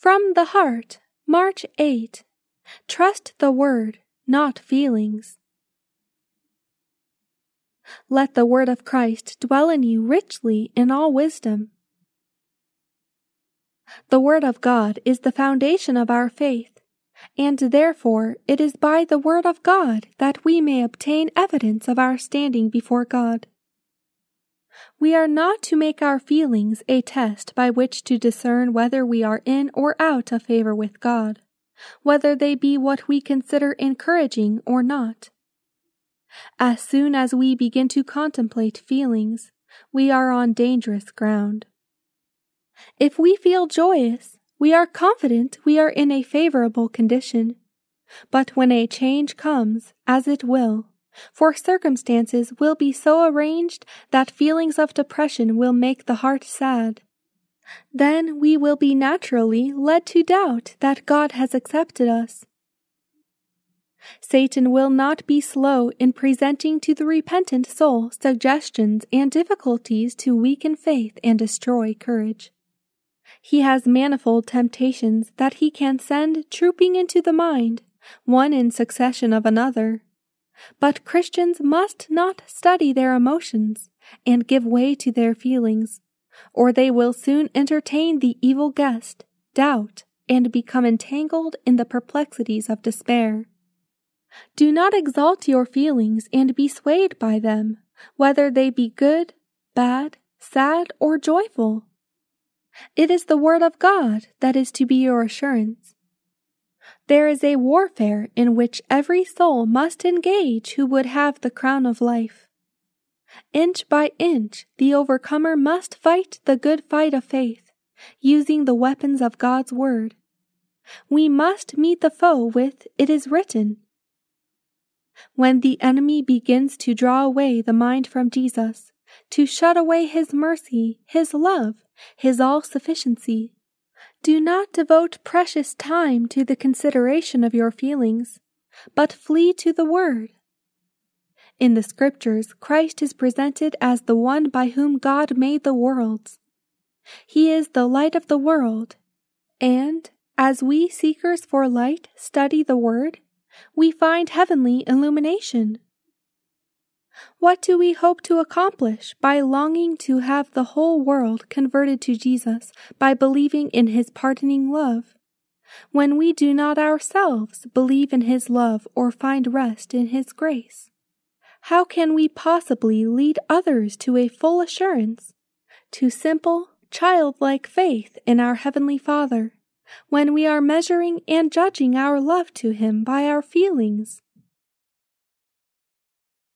From the Heart, March 8. Trust the Word, not feelings. Let the Word of Christ dwell in you richly in all wisdom. The Word of God is the foundation of our faith, and therefore it is by the Word of God that we may obtain evidence of our standing before God. We are not to make our feelings a test by which to discern whether we are in or out of favor with God, whether they be what we consider encouraging or not. As soon as we begin to contemplate feelings, we are on dangerous ground. If we feel joyous, we are confident we are in a favorable condition. But when a change comes, as it will, for circumstances will be so arranged that feelings of depression will make the heart sad, then we will be naturally led to doubt that God has accepted us. Satan will not be slow in presenting to the repentant soul suggestions and difficulties to weaken faith and destroy courage. He has manifold temptations that he can send trooping into the mind, one in succession of another. But Christians must not study their emotions and give way to their feelings, or they will soon entertain the evil guest, doubt, and become entangled in the perplexities of despair. Do not exalt your feelings and be swayed by them, whether they be good, bad, sad, or joyful. It is the Word of God that is to be your assurance. There is a warfare in which every soul must engage who would have the crown of life. Inch by inch, the overcomer must fight the good fight of faith, using the weapons of God's Word. We must meet the foe with "It is written." When the enemy begins to draw away the mind from Jesus, to shut away His mercy, His love, His all-sufficiency, do not devote precious time to the consideration of your feelings, but flee to the Word. In the Scriptures, Christ is presented as the one by whom God made the worlds. He is the light of the world, and, as we seekers for light study the Word, we find heavenly illumination. What do we hope to accomplish by longing to have the whole world converted to Jesus by believing in His pardoning love, when we do not ourselves believe in His love or find rest in His grace? How can we possibly lead others to a full assurance, to simple, childlike faith in our Heavenly Father, when we are measuring and judging our love to Him by our feelings?